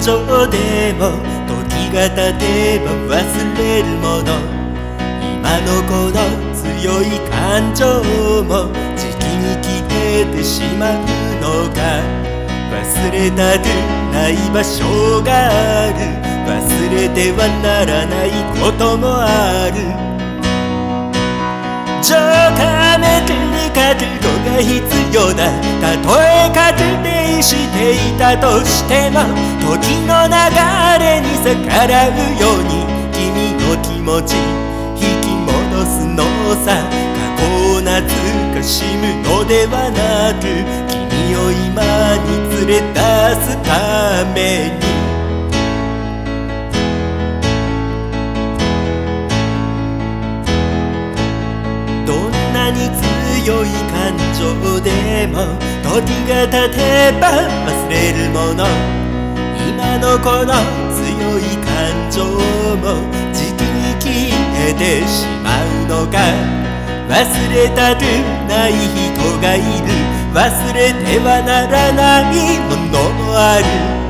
情でも時が経てば忘れるもの、今のこの強い感情もじきに消えてしまうのか。忘れたくない場所がある、忘れてはならないこともある。情めてる覚悟が必要だ。たとえ確定していたとしても、時の流れに逆らうように君の気持ち引き戻すのさ。過去を懐かしむのではなく、君を今に連れ出すために。どんなに強い感情でも時が経てば忘れるもの、今のこの強い感情もじきに消えてしまうのか。忘れたくない人がいる、忘れてはならないものもある。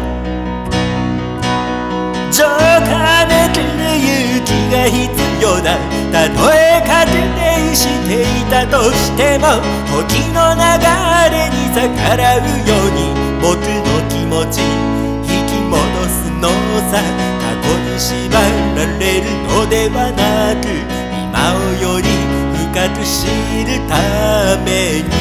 情めてる勇気が必要だ。たとえ確定していたとしても、時の流れに逆らうように僕の気持ち引き戻すのさ。過去に縛られるのではなく、今をより深く知るために。